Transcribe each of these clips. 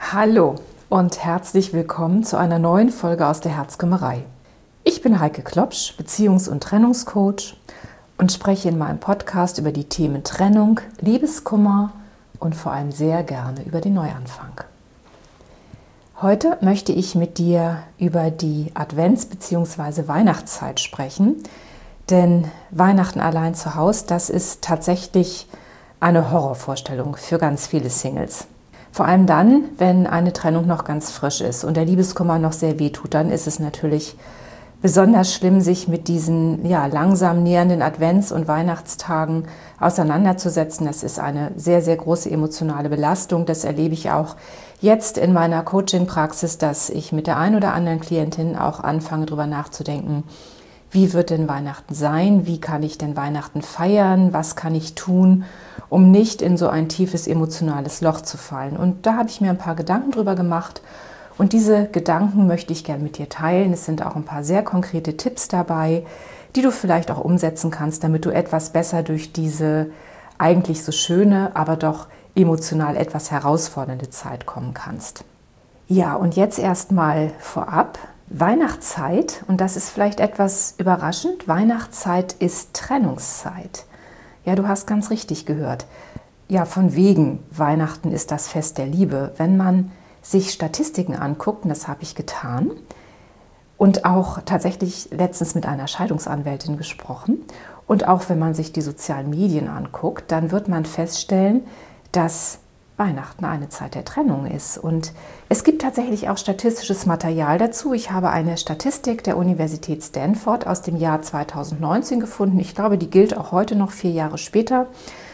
Hallo und herzlich willkommen zu einer neuen Folge aus der Herzkümmerei. Ich bin Heike Klopsch, Beziehungs- und Trennungscoach und spreche in meinem Podcast über die Themen Trennung, Liebeskummer und vor allem sehr gerne über den Neuanfang. Heute möchte ich mit dir über die Advents- bzw. Weihnachtszeit sprechen, denn Weihnachten allein zu Hause, das ist tatsächlich eine Horrorvorstellung für ganz viele Singles. Vor allem dann, wenn eine Trennung noch ganz frisch ist und der Liebeskummer noch sehr wehtut, dann ist es natürlich besonders schlimm, sich mit diesen langsam nähernden Advents- und Weihnachtstagen auseinanderzusetzen. Das ist eine sehr, sehr große emotionale Belastung. Das erlebe ich auch jetzt in meiner Coaching-Praxis, dass ich mit der einen oder anderen Klientin auch anfange, darüber nachzudenken, wie wird denn Weihnachten sein? Wie kann ich denn Weihnachten feiern? Was kann ich tun, um nicht in so ein tiefes emotionales Loch zu fallen? Und da habe ich mir ein paar Gedanken drüber gemacht. Und diese Gedanken möchte ich gerne mit dir teilen. Es sind auch ein paar sehr konkrete Tipps dabei, die du vielleicht auch umsetzen kannst, damit du etwas besser durch diese eigentlich so schöne, aber doch emotional etwas herausfordernde Zeit kommen kannst. Ja, und jetzt erstmal vorab. Weihnachtszeit, und das ist vielleicht etwas überraschend, Weihnachtszeit ist Trennungszeit. Ja, du hast ganz richtig gehört. Ja, von wegen Weihnachten ist das Fest der Liebe. Wenn man sich Statistiken anguckt, und das habe ich getan, und auch tatsächlich letztens mit einer Scheidungsanwältin gesprochen, und auch wenn man sich die sozialen Medien anguckt, dann wird man feststellen, dass Weihnachten eine Zeit der Trennung ist. Und es gibt tatsächlich auch statistisches Material dazu. Ich habe eine Statistik der Universität Stanford aus dem Jahr 2019 gefunden. Ich glaube, die gilt auch heute noch 4 Jahre später.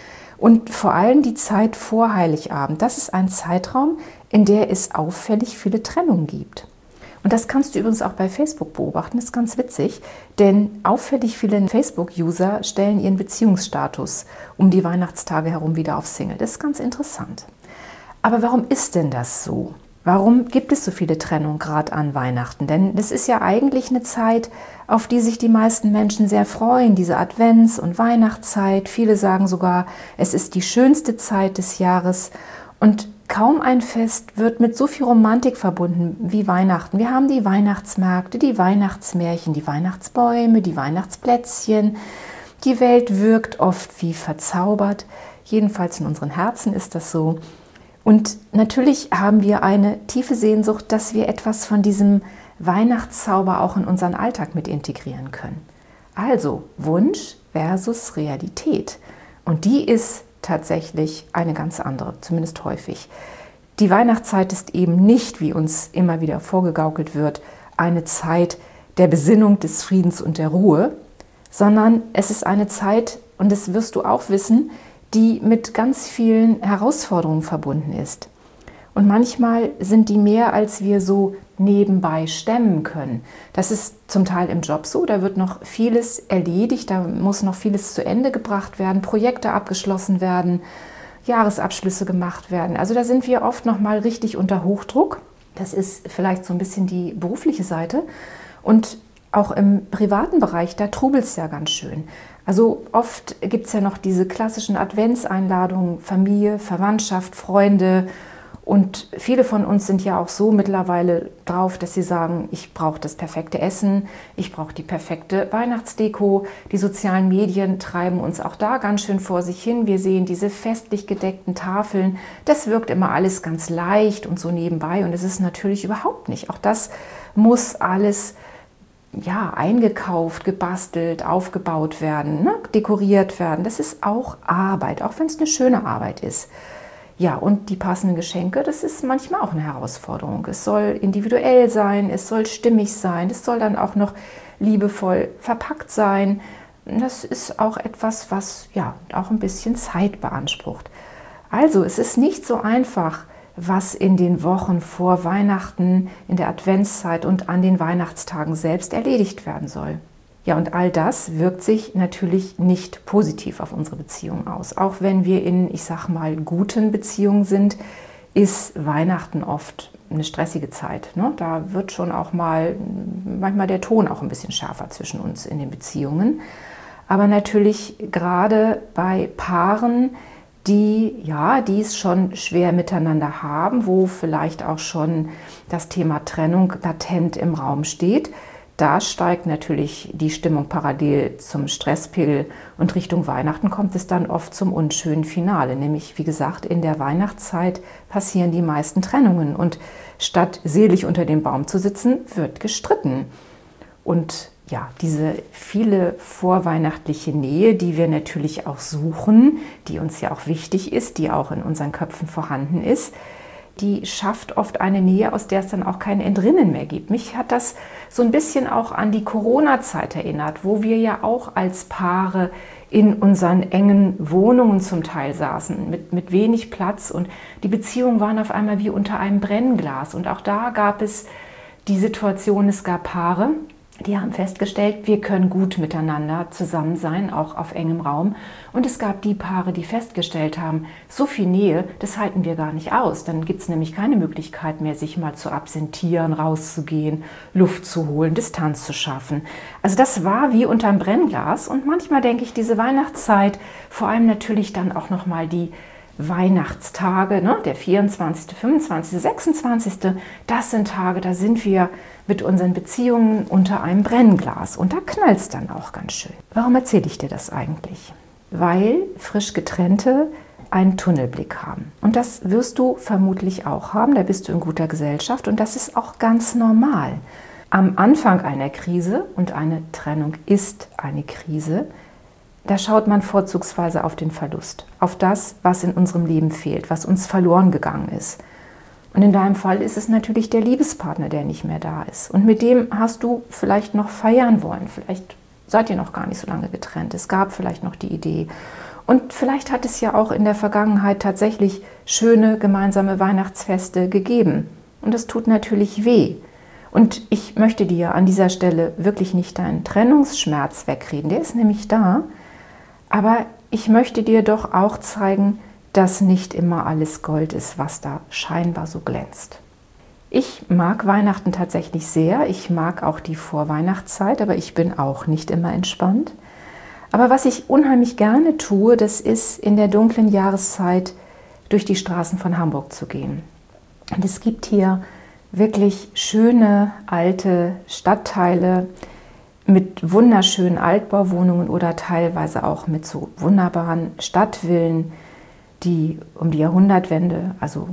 Und vor allem die Zeit vor Heiligabend. Das ist ein Zeitraum, in der es auffällig viele Trennungen gibt. Und das kannst du übrigens auch bei Facebook beobachten, das ist ganz witzig, denn auffällig viele Facebook-User stellen ihren Beziehungsstatus um die Weihnachtstage herum wieder auf Single. Das ist ganz interessant. Aber warum ist denn das so? Warum gibt es so viele Trennungen gerade an Weihnachten? Denn das ist ja eigentlich eine Zeit, auf die sich die meisten Menschen sehr freuen, diese Advents- und Weihnachtszeit. Viele sagen sogar, es ist die schönste Zeit des Jahres. Und kaum ein Fest wird mit so viel Romantik verbunden wie Weihnachten. Wir haben die Weihnachtsmärkte, die Weihnachtsmärchen, die Weihnachtsbäume, die Weihnachtsplätzchen. Die Welt wirkt oft wie verzaubert. Jedenfalls in unseren Herzen ist das so. Und natürlich haben wir eine tiefe Sehnsucht, dass wir etwas von diesem Weihnachtszauber auch in unseren Alltag mit integrieren können. Also Wunsch versus Realität. Und die ist tatsächlich eine ganz andere, zumindest häufig. Die Weihnachtszeit ist eben nicht, wie uns immer wieder vorgegaukelt wird, eine Zeit der Besinnung, des Friedens und der Ruhe, sondern es ist eine Zeit, und das wirst du auch wissen, die mit ganz vielen Herausforderungen verbunden ist. Und manchmal sind die mehr, als wir so nebenbei stemmen können. Das ist zum Teil im Job so, da wird noch vieles erledigt, da muss noch vieles zu Ende gebracht werden, Projekte abgeschlossen werden, Jahresabschlüsse gemacht werden. Also da sind wir oft noch mal richtig unter Hochdruck. Das ist vielleicht so ein bisschen die berufliche Seite. Und auch im privaten Bereich, da trubelt es ja ganz schön. Also oft gibt es ja noch diese klassischen Adventseinladungen, Familie, Verwandtschaft, Freunde. Und viele von uns sind ja auch so mittlerweile drauf, dass sie sagen, ich brauche das perfekte Essen, ich brauche die perfekte Weihnachtsdeko. Die sozialen Medien treiben uns auch da ganz schön vor sich hin. Wir sehen diese festlich gedeckten Tafeln. Das wirkt immer alles ganz leicht und so nebenbei. Und es ist natürlich überhaupt nicht. Auch das muss alles eingekauft, gebastelt, aufgebaut werden, dekoriert werden. Das ist auch Arbeit, auch wenn es eine schöne Arbeit ist. Ja, und die passenden Geschenke, das ist manchmal auch eine Herausforderung. Es soll individuell sein, es soll stimmig sein, es soll dann auch noch liebevoll verpackt sein. Das ist auch etwas, was auch ein bisschen Zeit beansprucht. Also, es ist nicht so einfach, was in den Wochen vor Weihnachten, in der Adventszeit und an den Weihnachtstagen selbst erledigt werden soll. Ja, und all das wirkt sich natürlich nicht positiv auf unsere Beziehung aus. Auch wenn wir in, ich sag mal, guten Beziehungen sind, ist Weihnachten oft eine stressige Zeit. Da wird schon auch manchmal der Ton auch ein bisschen schärfer zwischen uns in den Beziehungen. Aber natürlich gerade bei Paaren, die es schon schwer miteinander haben, wo vielleicht auch schon das Thema Trennung latent im Raum steht. Da steigt natürlich die Stimmung parallel zum Stresspegel und Richtung Weihnachten kommt es dann oft zum unschönen Finale. Nämlich, wie gesagt, in der Weihnachtszeit passieren die meisten Trennungen und statt selig unter dem Baum zu sitzen, wird gestritten. Und ja, diese viele vorweihnachtliche Nähe, die wir natürlich auch suchen, die uns ja auch wichtig ist, die auch in unseren Köpfen vorhanden ist, die schafft oft eine Nähe, aus der es dann auch kein Entrinnen mehr gibt. Mich hat das so ein bisschen auch an die Corona-Zeit erinnert, wo wir ja auch als Paare in unseren engen Wohnungen zum Teil saßen, mit wenig Platz und die Beziehungen waren auf einmal wie unter einem Brennglas. Und auch da gab es die Situation, es gab Paare, die haben festgestellt, wir können gut miteinander zusammen sein, auch auf engem Raum. Und es gab die Paare, die festgestellt haben, so viel Nähe, das halten wir gar nicht aus. Dann gibt es nämlich keine Möglichkeit mehr, sich mal zu absentieren, rauszugehen, Luft zu holen, Distanz zu schaffen. Also das war wie unterm Brennglas. Und manchmal denke ich, diese Weihnachtszeit, vor allem natürlich dann auch nochmal die Weihnachtstage, ne, der 24., 25., 26., das sind Tage, da sind wir mit unseren Beziehungen unter einem Brennglas und da knallt es dann auch ganz schön. Warum erzähle ich dir das eigentlich? Weil frisch Getrennte einen Tunnelblick haben. Und das wirst du vermutlich auch haben, da bist du in guter Gesellschaft und das ist auch ganz normal. Am Anfang einer Krise, und eine Trennung ist eine Krise, da schaut man vorzugsweise auf den Verlust, auf das, was in unserem Leben fehlt, was uns verloren gegangen ist. Und in deinem Fall ist es natürlich der Liebespartner, der nicht mehr da ist. Und mit dem hast du vielleicht noch feiern wollen, vielleicht seid ihr noch gar nicht so lange getrennt, es gab vielleicht noch die Idee. Und vielleicht hat es ja auch in der Vergangenheit tatsächlich schöne gemeinsame Weihnachtsfeste gegeben. Und das tut natürlich weh. Und ich möchte dir an dieser Stelle wirklich nicht deinen Trennungsschmerz wegreden, der ist nämlich da. Aber ich möchte dir doch auch zeigen, dass nicht immer alles Gold ist, was da scheinbar so glänzt. Ich mag Weihnachten tatsächlich sehr. Ich mag auch die Vorweihnachtszeit, aber ich bin auch nicht immer entspannt. Aber was ich unheimlich gerne tue, das ist in der dunklen Jahreszeit durch die Straßen von Hamburg zu gehen. Und es gibt hier wirklich schöne alte Stadtteile, mit wunderschönen Altbauwohnungen oder teilweise auch mit so wunderbaren Stadtvillen, die um die Jahrhundertwende, also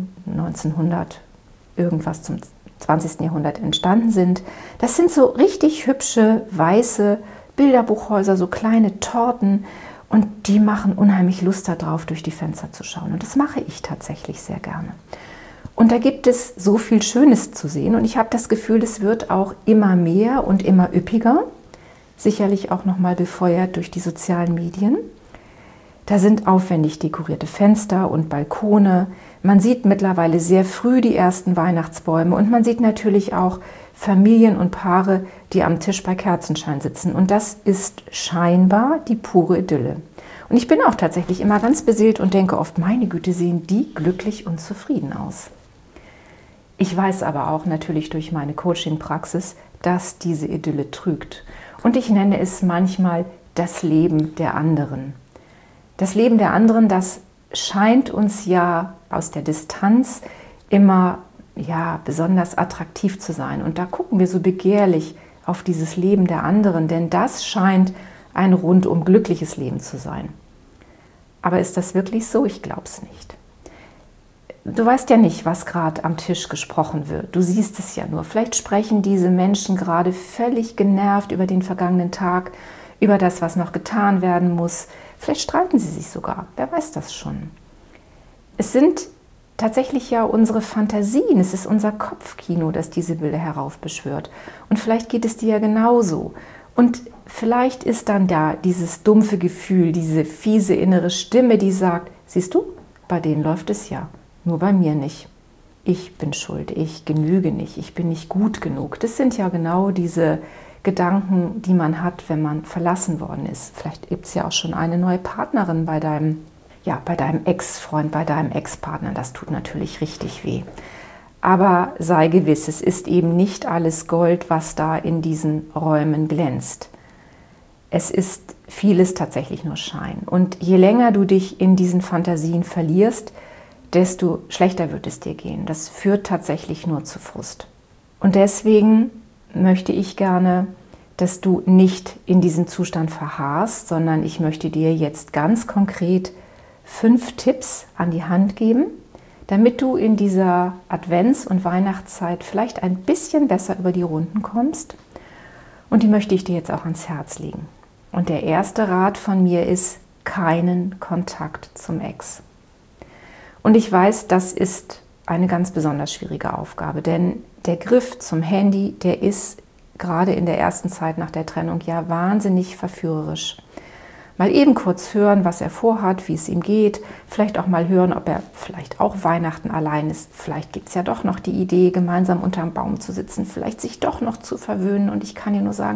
1900 irgendwas zum 20. Jahrhundert entstanden sind. Das sind so richtig hübsche, weiße Bilderbuchhäuser, so kleine Torten und die machen unheimlich Lust darauf, durch die Fenster zu schauen. Und das mache ich tatsächlich sehr gerne. Und da gibt es so viel Schönes zu sehen und ich habe das Gefühl, es wird auch immer mehr und immer üppiger. Sicherlich auch nochmal befeuert durch die sozialen Medien. Da sind aufwendig dekorierte Fenster und Balkone. Man sieht mittlerweile sehr früh die ersten Weihnachtsbäume und man sieht natürlich auch Familien und Paare, die am Tisch bei Kerzenschein sitzen. Und das ist scheinbar die pure Idylle. Und ich bin auch tatsächlich immer ganz beseelt und denke oft, meine Güte, sehen die glücklich und zufrieden aus. Ich weiß aber auch natürlich durch meine Coaching-Praxis, dass diese Idylle trügt. Und ich nenne es manchmal das Leben der anderen. Das Leben der anderen, das scheint uns ja aus der Distanz immer besonders attraktiv zu sein. Und da gucken wir so begehrlich auf dieses Leben der anderen, denn das scheint ein rundum glückliches Leben zu sein. Aber ist das wirklich so? Ich glaube es nicht. Du weißt ja nicht, was gerade am Tisch gesprochen wird. Du siehst es ja nur. Vielleicht sprechen diese Menschen gerade völlig genervt über den vergangenen Tag, über das, was noch getan werden muss. Vielleicht streiten sie sich sogar. Wer weiß das schon? Es sind tatsächlich ja unsere Fantasien. Es ist unser Kopfkino, das diese Bilder heraufbeschwört. Und vielleicht geht es dir ja genauso. Und vielleicht ist dann da dieses dumpfe Gefühl, diese fiese innere Stimme, die sagt, siehst du, bei denen läuft es ja. Nur bei mir nicht. Ich bin schuld, ich genüge nicht, ich bin nicht gut genug. Das sind ja genau diese Gedanken, die man hat, wenn man verlassen worden ist. Vielleicht gibt es ja auch schon eine neue Partnerin bei deinem Ex-Freund, bei deinem Ex-Partner. Das tut natürlich richtig weh. Aber sei gewiss, es ist eben nicht alles Gold, was da in diesen Räumen glänzt. es ist vieles tatsächlich nur Schein. Und je länger du dich in diesen Fantasien verlierst, desto schlechter wird es dir gehen. Das führt tatsächlich nur zu Frust. Und deswegen möchte ich gerne, dass du nicht in diesem Zustand verharrst, sondern ich möchte dir jetzt ganz konkret 5 Tipps an die Hand geben, damit du in dieser Advents- und Weihnachtszeit vielleicht ein bisschen besser über die Runden kommst. Und die möchte ich dir jetzt auch ans Herz legen. Und der erste Rat von mir ist, keinen Kontakt zum Ex. Und ich weiß, das ist eine ganz besonders schwierige Aufgabe, denn der Griff zum Handy, der ist gerade in der ersten Zeit nach der Trennung ja wahnsinnig verführerisch. Mal eben kurz hören, was er vorhat, wie es ihm geht, vielleicht auch mal hören, ob er vielleicht auch Weihnachten allein ist. Vielleicht gibt es ja doch noch die Idee, gemeinsam unterm Baum zu sitzen, vielleicht sich doch noch zu verwöhnen. Und ich kann dir nur sagen,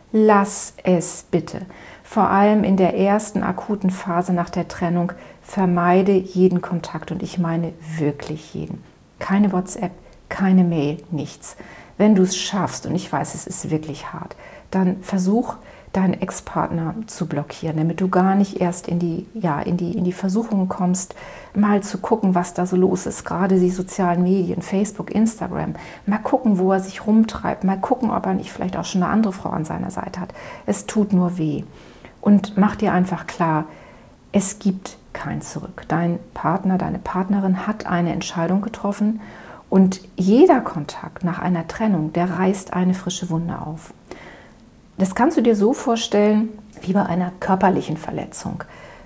lass es bitte. Vor allem in der ersten akuten Phase nach der Trennung vermeide jeden Kontakt und ich meine wirklich jeden. Keine WhatsApp, keine Mail, nichts. Wenn du es schaffst, und ich weiß, es ist wirklich hart, dann versuch, deinen Ex-Partner zu blockieren, damit du gar nicht erst in die Versuchung kommst, mal zu gucken, was da so los ist. Gerade die sozialen Medien, Facebook, Instagram. Mal gucken, wo er sich rumtreibt. Mal gucken, ob er nicht vielleicht auch schon eine andere Frau an seiner Seite hat. Es tut nur weh. Und mach dir einfach klar, es gibt kein Zurück. Dein Partner, deine Partnerin hat eine Entscheidung getroffen und jeder Kontakt nach einer Trennung, der reißt eine frische Wunde auf. Das kannst du dir so vorstellen wie bei einer körperlichen Verletzung.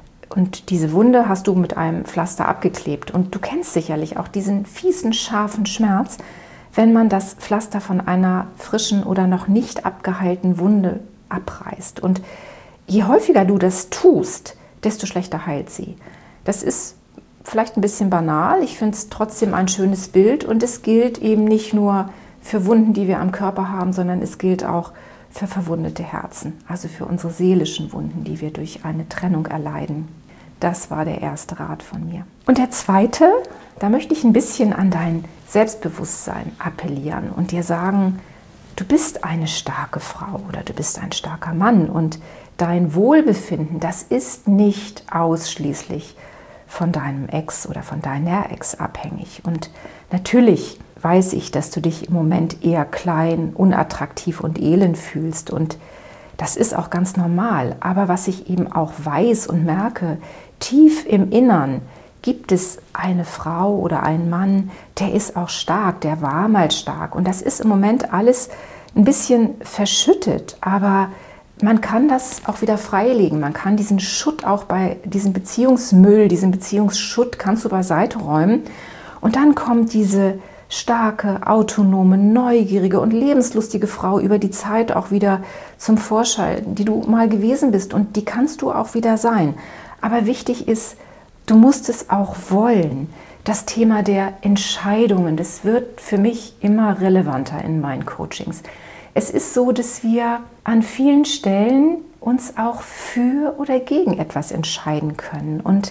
Und diese Wunde hast du mit einem Pflaster abgeklebt. Und du kennst sicherlich auch diesen fiesen, scharfen Schmerz, wenn man das Pflaster von einer frischen oder noch nicht abgeheilten Wunde abreißt. Und je häufiger du das tust, desto schlechter heilt sie. Das ist vielleicht ein bisschen banal. Ich finde es trotzdem ein schönes Bild. Und es gilt eben nicht nur für Wunden, die wir am Körper haben, sondern es gilt auch für verwundete Herzen, also für unsere seelischen Wunden, die wir durch eine Trennung erleiden. Das war der erste Rat von mir. Und der zweite, da möchte ich ein bisschen an dein Selbstbewusstsein appellieren und dir sagen, du bist eine starke Frau oder du bist ein starker Mann und dein Wohlbefinden, das ist nicht ausschließlich von deinem Ex oder von deiner Ex abhängig. Und natürlich weiß ich, dass du dich im Moment eher klein, unattraktiv und elend fühlst und das ist auch ganz normal. Aber was ich eben auch weiß und merke, tief im Innern gibt es eine Frau oder einen Mann, der ist auch stark, der war mal stark und das ist im Moment alles ein bisschen verschüttet, aber man kann das auch wieder freilegen. Man kann diesen Schutt auch bei diesem Beziehungsmüll, diesen Beziehungsschutt kannst du beiseite räumen und dann kommt diese starke, autonome, neugierige und lebenslustige Frau über die Zeit auch wieder zum Vorschein, die du mal gewesen bist und die kannst du auch wieder sein. Aber wichtig ist, du musst es auch wollen. Das Thema der Entscheidungen, das wird für mich immer relevanter in meinen Coachings. Es ist so, dass wir an vielen Stellen uns auch für oder gegen etwas entscheiden können und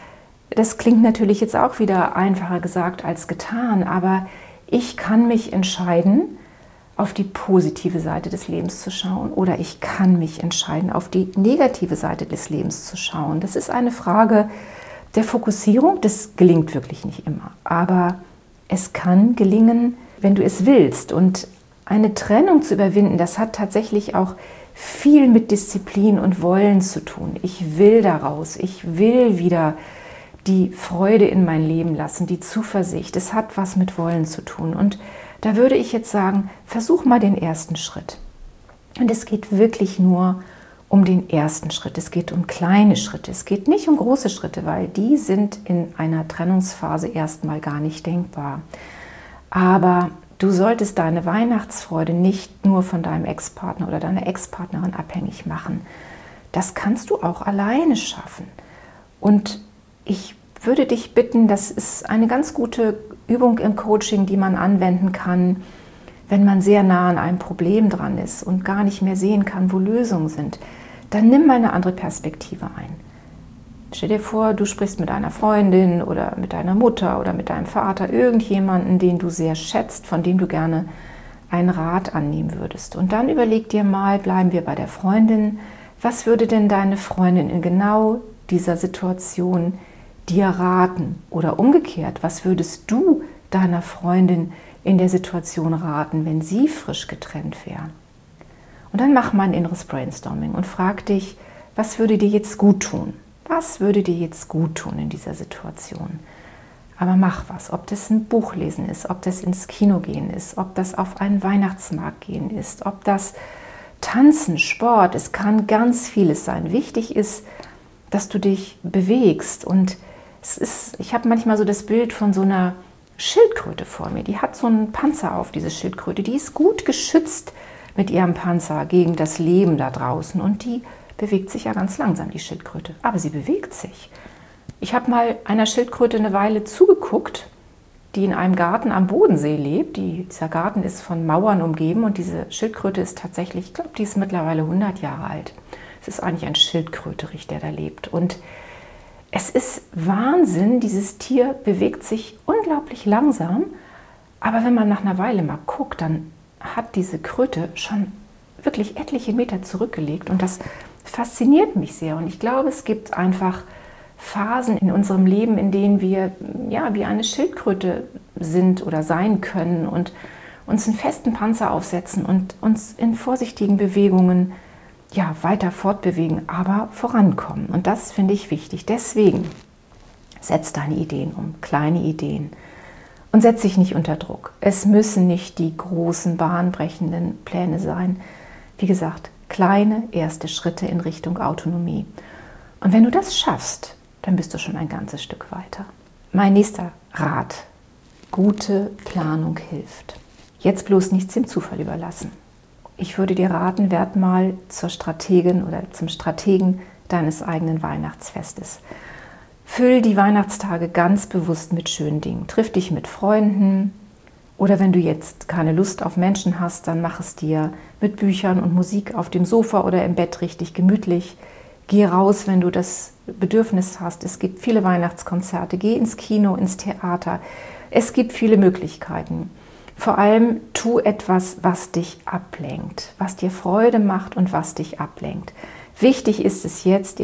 das klingt natürlich jetzt auch wieder einfacher gesagt als getan, aber ich kann mich entscheiden, auf die positive Seite des Lebens zu schauen oder ich kann mich entscheiden, auf die negative Seite des Lebens zu schauen. Das ist eine Frage der Fokussierung, das gelingt wirklich nicht immer, aber es kann gelingen, wenn du es willst. Und eine Trennung zu überwinden, das hat tatsächlich auch viel mit Disziplin und Wollen zu tun. Ich will daraus, ich will wieder die Freude in mein Leben lassen, die Zuversicht. Es hat was mit Wollen zu tun. Und da würde ich jetzt sagen, versuch mal den ersten Schritt. Und es geht wirklich nur um den ersten Schritt. Es geht um kleine Schritte. Es geht nicht um große Schritte, weil die sind in einer Trennungsphase erstmal gar nicht denkbar. Aber du solltest deine Weihnachtsfreude nicht nur von deinem Ex-Partner oder deiner Ex-Partnerin abhängig machen. Das kannst du auch alleine schaffen. Und ich würde dich bitten, das ist eine ganz gute Übung im Coaching, die man anwenden kann, wenn man sehr nah an einem Problem dran ist und gar nicht mehr sehen kann, wo Lösungen sind. Dann nimm mal eine andere Perspektive ein. Stell dir vor, du sprichst mit einer Freundin oder mit deiner Mutter oder mit deinem Vater, irgendjemanden, den du sehr schätzt, von dem du gerne einen Rat annehmen würdest. Und dann überleg dir mal, bleiben wir bei der Freundin, Was würde denn deine Freundin in genau dieser Situation dir raten? Oder umgekehrt, was würdest du deiner Freundin in der Situation raten, wenn sie frisch getrennt wäre? Und dann mach mal ein inneres Brainstorming und frag dich, was würde dir jetzt gut tun? Was würde dir jetzt gut tun in dieser Situation? Aber mach was, ob das ein Buch lesen ist, ob das ins Kino gehen ist, ob das auf einen Weihnachtsmarkt gehen ist, ob das Tanzen, Sport, es kann ganz vieles sein. Wichtig ist, dass du dich bewegst. Und ich habe manchmal so das Bild von so einer Schildkröte vor mir. Die hat so einen Panzer auf, diese Schildkröte. Die ist gut geschützt mit ihrem Panzer gegen das Leben da draußen. Und die bewegt sich ja ganz langsam, die Schildkröte. Aber sie bewegt sich. Ich habe mal einer Schildkröte eine Weile zugeguckt, die in einem Garten am Bodensee lebt. Dieser Garten ist von Mauern umgeben und diese Schildkröte ist tatsächlich, ich glaube, die ist mittlerweile 100 Jahre alt. Es ist eigentlich ein Schildkröterich, der da lebt. Und es ist Wahnsinn, dieses Tier bewegt sich unglaublich langsam. Aber wenn man nach einer Weile mal guckt, dann hat diese Kröte schon wirklich etliche Meter zurückgelegt. Und das fasziniert mich sehr. Und ich glaube, es gibt einfach Phasen in unserem Leben, in denen wir ja wie eine Schildkröte sind oder sein können und uns einen festen Panzer aufsetzen und uns in vorsichtigen Bewegungen ja weiter fortbewegen, aber vorankommen. Und das finde ich wichtig. Deswegen setz deine Ideen um, kleine Ideen, und setz dich nicht unter Druck. Es müssen nicht die großen, bahnbrechenden Pläne sein. Wie gesagt, kleine erste Schritte in Richtung Autonomie. Und wenn du das schaffst, dann bist du schon ein ganzes Stück weiter. Mein nächster Rat: Gute Planung hilft. Jetzt bloß nichts dem Zufall überlassen. Ich würde dir raten, werd mal zur Strategin oder zum Strategen deines eigenen Weihnachtsfestes. Füll die Weihnachtstage ganz bewusst mit schönen Dingen. Triff dich mit Freunden oder wenn du jetzt keine Lust auf Menschen hast, dann mach es dir mit Büchern und Musik auf dem Sofa oder im Bett richtig gemütlich. Geh raus, wenn du das Bedürfnis hast. Es gibt viele Weihnachtskonzerte. Geh ins Kino, ins Theater. Es gibt viele Möglichkeiten. Vor allem tu etwas, was dich ablenkt, was dir Freude macht und was dich ablenkt. Wichtig ist es jetzt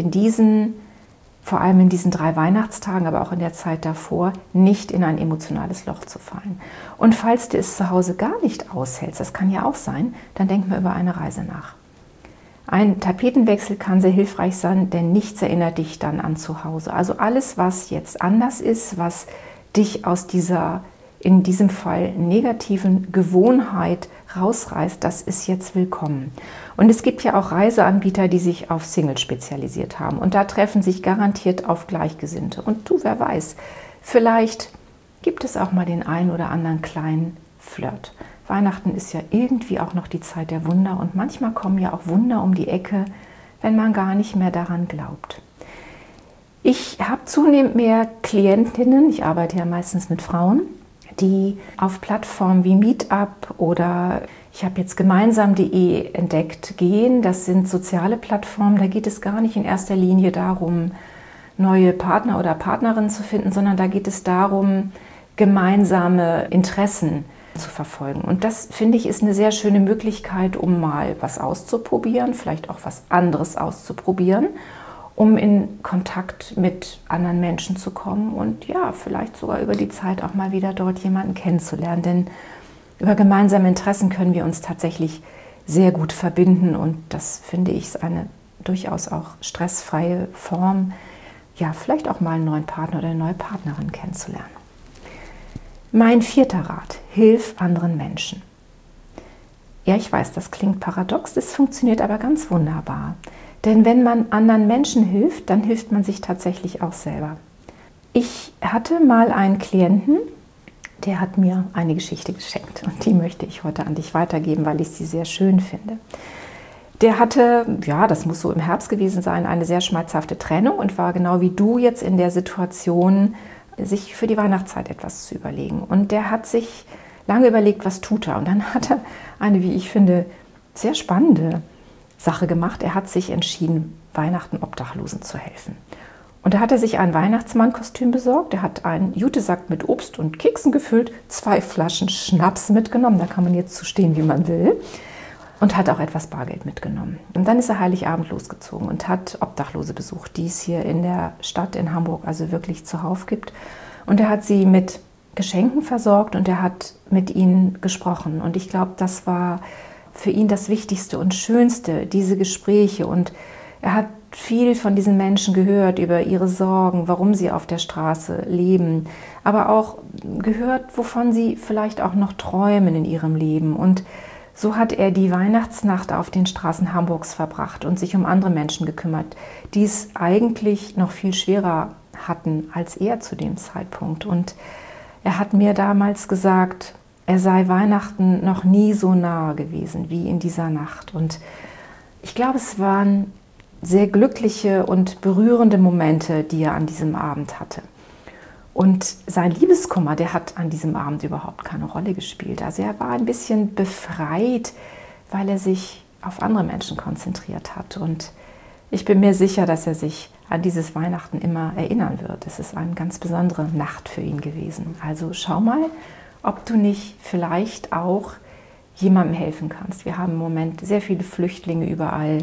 vor allem in diesen 3 Weihnachtstagen, aber auch in der Zeit davor, nicht in ein emotionales Loch zu fallen. Und falls du es zu Hause gar nicht aushältst, das kann ja auch sein, dann denk mal über eine Reise nach. Ein Tapetenwechsel kann sehr hilfreich sein, denn nichts erinnert dich dann an zu Hause. Also alles, was jetzt anders ist, was dich aus dieser, in diesem Fall negativen Gewohnheit rausreißt, das ist jetzt willkommen. Und es gibt ja auch Reiseanbieter, die sich auf Singles spezialisiert haben. Und da treffen sich garantiert auf Gleichgesinnte. Und du, wer weiß, vielleicht gibt es auch mal den einen oder anderen kleinen Flirt. Weihnachten ist ja irgendwie auch noch die Zeit der Wunder und manchmal kommen ja auch Wunder um die Ecke, wenn man gar nicht mehr daran glaubt. Ich habe zunehmend mehr Klientinnen, ich arbeite ja meistens mit Frauen, die auf Plattformen wie Meetup oder ich habe jetzt gemeinsam.de entdeckt gehen. Das sind soziale Plattformen, da geht es gar nicht in erster Linie darum, neue Partner oder Partnerinnen zu finden, sondern da geht es darum, gemeinsame Interessen zu verfolgen. Und das, finde ich, ist eine sehr schöne Möglichkeit, um mal was auszuprobieren, vielleicht auch was anderes auszuprobieren, um in Kontakt mit anderen Menschen zu kommen und ja, vielleicht sogar über die Zeit auch mal wieder dort jemanden kennenzulernen. Denn über gemeinsame Interessen können wir uns tatsächlich sehr gut verbinden und das, finde ich, ist eine durchaus auch stressfreie Form, ja, vielleicht auch mal einen neuen Partner oder eine neue Partnerin kennenzulernen. Mein 4. Rat: Hilf anderen Menschen. Ja, ich weiß, das klingt paradox, das funktioniert aber ganz wunderbar. Denn wenn man anderen Menschen hilft, dann hilft man sich tatsächlich auch selber. Ich hatte mal einen Klienten, der hat mir eine Geschichte geschenkt und die möchte ich heute an dich weitergeben, weil ich sie sehr schön finde. Der hatte, ja, das muss so im Herbst gewesen sein, eine sehr schmerzhafte Trennung und war genau wie du jetzt in der Situation, sich für die Weihnachtszeit etwas zu überlegen. Und der hat sich lange überlegt, was tut er. Und dann hat er eine, wie ich finde, sehr spannende Sache gemacht. Er hat sich entschieden, Weihnachten Obdachlosen zu helfen. Und da hat er sich ein Weihnachtsmannkostüm besorgt. Er hat einen Jutesack mit Obst und Keksen gefüllt, 2 Flaschen Schnaps mitgenommen. Da kann man jetzt zu stehen, wie man will. und hat auch etwas Bargeld mitgenommen. Und dann ist er Heiligabend losgezogen und hat Obdachlose besucht, die es hier in der Stadt in Hamburg also wirklich zuhauf gibt. Und er hat sie mit Geschenken versorgt und er hat mit ihnen gesprochen. Und ich glaube, das war für ihn das Wichtigste und Schönste, diese Gespräche. Und er hat viel von diesen Menschen gehört über ihre Sorgen, warum sie auf der Straße leben, aber auch gehört, wovon sie vielleicht auch noch träumen in ihrem Leben. Und so hat er die Weihnachtsnacht auf den Straßen Hamburgs verbracht und sich um andere Menschen gekümmert, die es eigentlich noch viel schwerer hatten als er zu dem Zeitpunkt. Und er hat mir damals gesagt, er sei Weihnachten noch nie so nahe gewesen wie in dieser Nacht. Und ich glaube, es waren sehr glückliche und berührende Momente, die er an diesem Abend hatte. Und sein Liebeskummer, der hat an diesem Abend überhaupt keine Rolle gespielt. Also er war ein bisschen befreit, weil er sich auf andere Menschen konzentriert hat. Und ich bin mir sicher, dass er sich an dieses Weihnachten immer erinnern wird. Es ist eine ganz besondere Nacht für ihn gewesen. Also schau mal, ob du nicht vielleicht auch jemandem helfen kannst. Wir haben im Moment sehr viele Flüchtlinge überall,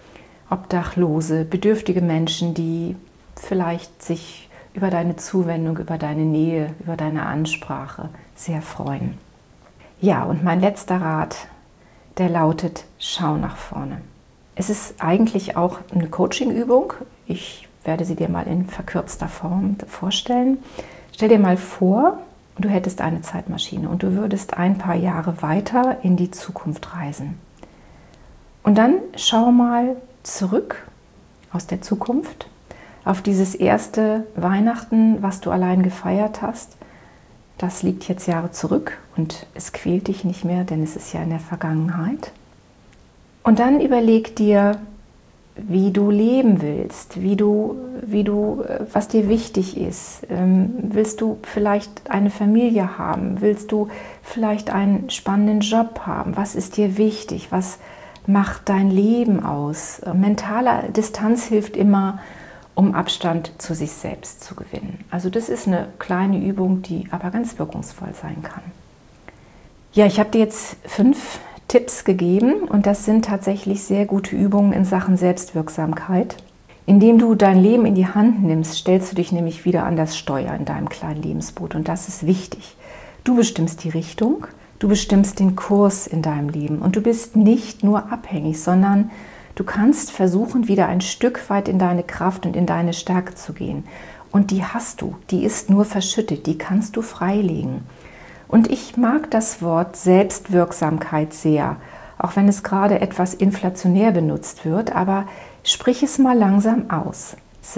Obdachlose, bedürftige Menschen, die vielleicht sich über deine Zuwendung, über deine Nähe, über deine Ansprache sehr freuen. Ja, und mein letzter Rat, der lautet, schau nach vorne. Es ist eigentlich auch eine Coaching-Übung. Ich werde sie dir mal in verkürzter Form vorstellen. Stell dir mal vor, du hättest eine Zeitmaschine und du würdest ein paar Jahre weiter in die Zukunft reisen. Und dann schau mal zurück aus der Zukunft auf dieses erste Weihnachten, was du allein gefeiert hast. Das liegt jetzt Jahre zurück und es quält dich nicht mehr, denn es ist ja in der Vergangenheit. Und dann überleg dir, wie du leben willst, was dir wichtig ist. Willst du vielleicht eine Familie haben? Willst du vielleicht einen spannenden Job haben? Was ist dir wichtig? Was macht dein Leben aus? Mentale Distanz hilft immer, um Abstand zu sich selbst zu gewinnen. Also das ist eine kleine Übung, die aber ganz wirkungsvoll sein kann. Ja, ich habe dir jetzt 5 Tipps gegeben und das sind tatsächlich sehr gute Übungen in Sachen Selbstwirksamkeit. Indem du dein Leben in die Hand nimmst, stellst du dich nämlich wieder an das Steuer in deinem kleinen Lebensboot und das ist wichtig. Du bestimmst die Richtung, du bestimmst den Kurs in deinem Leben und du bist nicht nur abhängig, sondern du kannst versuchen, wieder ein Stück weit in deine Kraft und in deine Stärke zu gehen. Und die hast du, die ist nur verschüttet, die kannst du freilegen. Und ich mag das Wort Selbstwirksamkeit sehr, auch wenn es gerade etwas inflationär benutzt wird, aber sprich es mal langsam aus.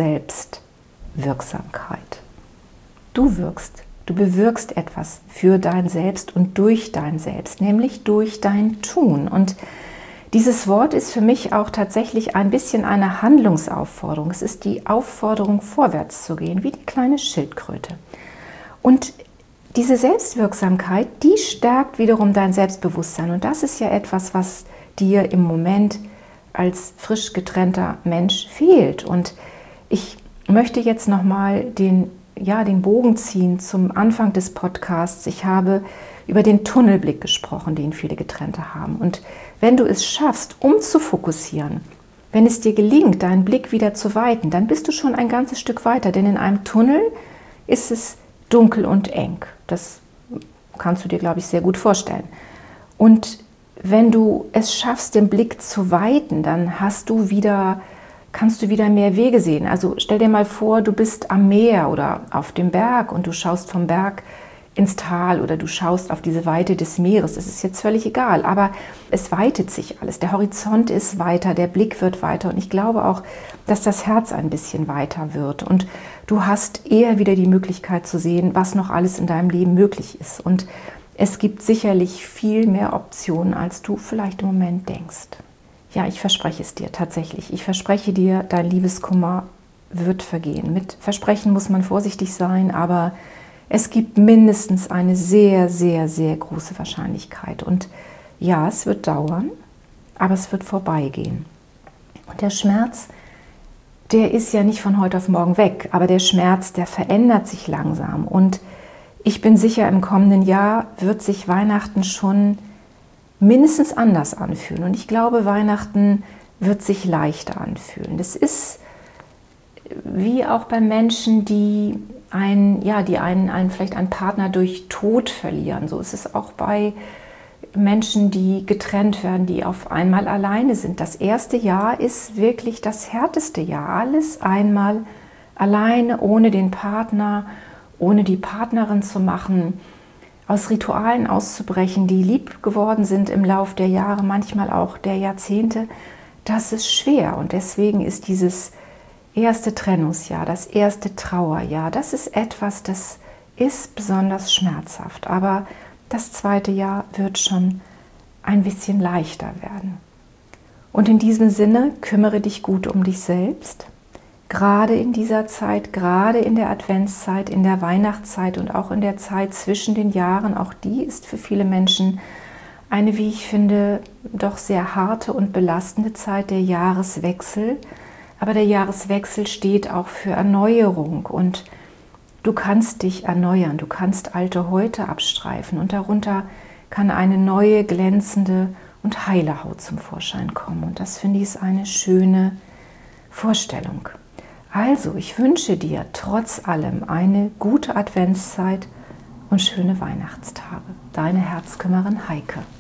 Selbstwirksamkeit. Du wirkst. Du bewirkst etwas für dein Selbst und durch dein Selbst, nämlich durch dein Tun. Und dieses Wort ist für mich auch tatsächlich ein bisschen eine Handlungsaufforderung. Es ist die Aufforderung, vorwärts zu gehen, wie die kleine Schildkröte. Und diese Selbstwirksamkeit, die stärkt wiederum dein Selbstbewusstsein. Und das ist ja etwas, was dir im Moment als frisch getrennter Mensch fehlt. Und ich möchte jetzt nochmal den Bogen ziehen zum Anfang des Podcasts. Ich habe über den Tunnelblick gesprochen, den viele Getrennte haben. Und wenn du es schaffst, umzufokussieren, wenn es dir gelingt, deinen Blick wieder zu weiten, dann bist du schon ein ganzes Stück weiter. Denn in einem Tunnel ist es dunkel und eng. Das kannst du dir, glaube ich, sehr gut vorstellen. Und wenn du es schaffst, den Blick zu weiten, dann kannst du wieder mehr Wege sehen. Also stell dir mal vor, du bist am Meer oder auf dem Berg und du schaust vom Berg ins Tal oder du schaust auf diese Weite des Meeres. Das ist jetzt völlig egal, aber es weitet sich alles. Der Horizont ist weiter, der Blick wird weiter und ich glaube auch, dass das Herz ein bisschen weiter wird und du hast eher wieder die Möglichkeit zu sehen, was noch alles in deinem Leben möglich ist. Und es gibt sicherlich viel mehr Optionen, als du vielleicht im Moment denkst. Ja, ich verspreche es dir tatsächlich. Ich verspreche dir, dein Liebeskummer wird vergehen. Mit Versprechen muss man vorsichtig sein, aber es gibt mindestens eine sehr, sehr, sehr große Wahrscheinlichkeit. Und ja, es wird dauern, aber es wird vorbeigehen. Und der Schmerz, der ist ja nicht von heute auf morgen weg, aber der Schmerz, der verändert sich langsam. Und ich bin sicher, im kommenden Jahr wird sich Weihnachten schon mindestens anders anfühlen. Und ich glaube, Weihnachten wird sich leichter anfühlen. Das ist wie auch bei Menschen, die vielleicht einen Partner durch Tod verlieren. So ist es auch bei Menschen, die getrennt werden, die auf einmal alleine sind. Das erste Jahr ist wirklich das härteste Jahr. Alles einmal alleine, ohne den Partner, ohne die Partnerin zu machen, aus Ritualen auszubrechen, die lieb geworden sind im Lauf der Jahre, manchmal auch der Jahrzehnte. Das ist schwer und deswegen ist dieses erste Trennungsjahr, das erste Trauerjahr, das ist etwas, das ist besonders schmerzhaft. Aber das zweite Jahr wird schon ein bisschen leichter werden. Und in diesem Sinne, kümmere dich gut um dich selbst. Gerade in dieser Zeit, gerade in der Adventszeit, in der Weihnachtszeit und auch in der Zeit zwischen den Jahren, auch die ist für viele Menschen eine, wie ich finde, doch sehr harte und belastende Zeit, der Jahreswechsel. Aber der Jahreswechsel steht auch für Erneuerung und du kannst dich erneuern, du kannst alte Häute abstreifen und darunter kann eine neue, glänzende und heile Haut zum Vorschein kommen. Und das finde ich ist eine schöne Vorstellung. Also, ich wünsche dir trotz allem eine gute Adventszeit und schöne Weihnachtstage. Deine Herzkümmerin Heike.